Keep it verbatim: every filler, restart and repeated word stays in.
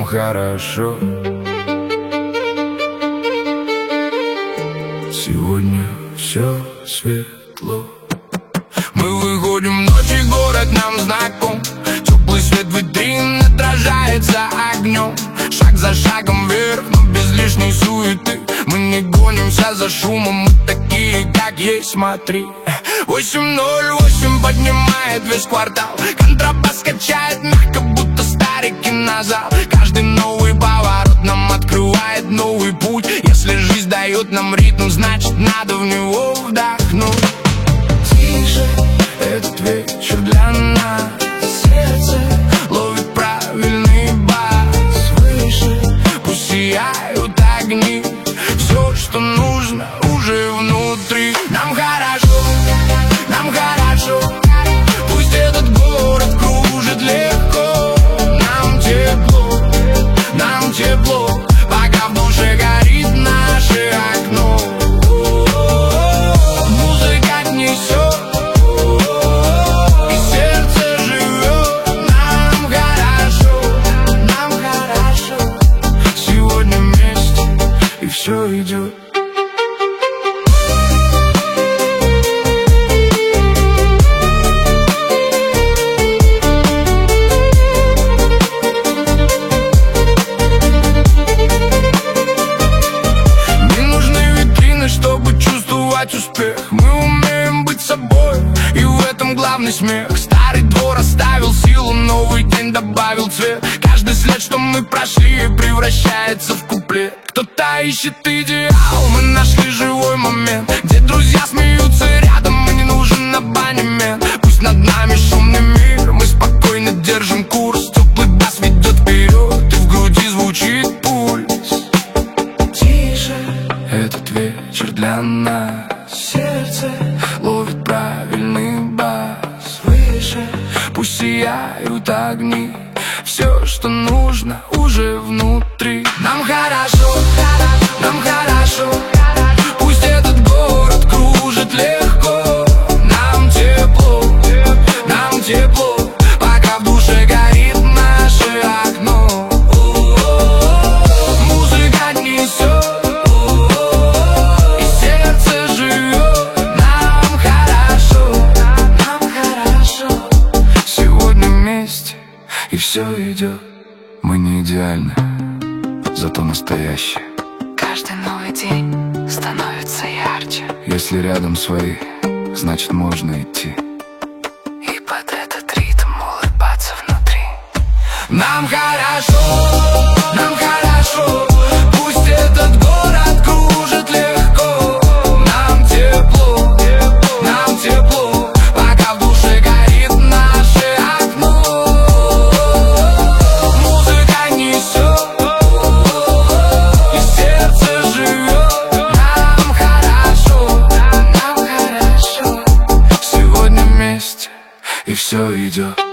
нам хорошо. Сегодня все светло. Мы выходим в ночь, и город нам знаком. Теплый свет витрин отражается огнем. Шаг за шагом вверх, но без лишней суеты. Мы не гонимся за шумом, мы такие, как есть, смотри. Восемь ноль восемь поднимает весь квартал. Контрабас качает мягко, будто старый кинозал. Каждый новый поворот нам открывает новый путь. Если жизнь дает нам ритм, значит надо в него вдохнуть. Тише, этот вечер для нас. Сердце ловит правильный бас. Выше, пусть сияют огни. Все, что нужно, уже внутри. Нам хорошо, нам хорошо. Пусть этот город кружит легко. Нам тепло, нам тепло. Пока в душе горит наше окно. Музыка несет, и сердце живет. Нам хорошо, нам хорошо. Сегодня вместе, и все идет. Успех. Мы умеем быть собой, и в этом главный смех. Старый двор оставил силу, новый день добавил цвет. Каждый след, что мы прошли, превращается в куплет. Кто-то ищет идеал, мы нашли живой момент, где друзья смеются рядом, мы не нужен абонемент. Пусть над нами шумный мир, мы спокойно держим курс. Теплый бас ведет вперед, и в груди звучит пульс. Тише, этот вечер для нас. Сердце ловит правильный бас. Выше, пусть сияют огни. Все, что нужно, уже внутри. Нам хорошо, нам хорошо. Пусть этот город кружит легко. Нам тепло, нам тепло. Пока в душе горит наше окно. Музыка несет, и все идет. Мы не идеальны, зато настоящие. Каждый новый день становится ярче. Если рядом свои, значит можно идти. И под этот ритм улыбаться внутри. Нам хорошо, нам хорошо. Пусть этот город кружит легко. Нам тепло, нам тепло. Пока в душе горит наше окно. И все идет.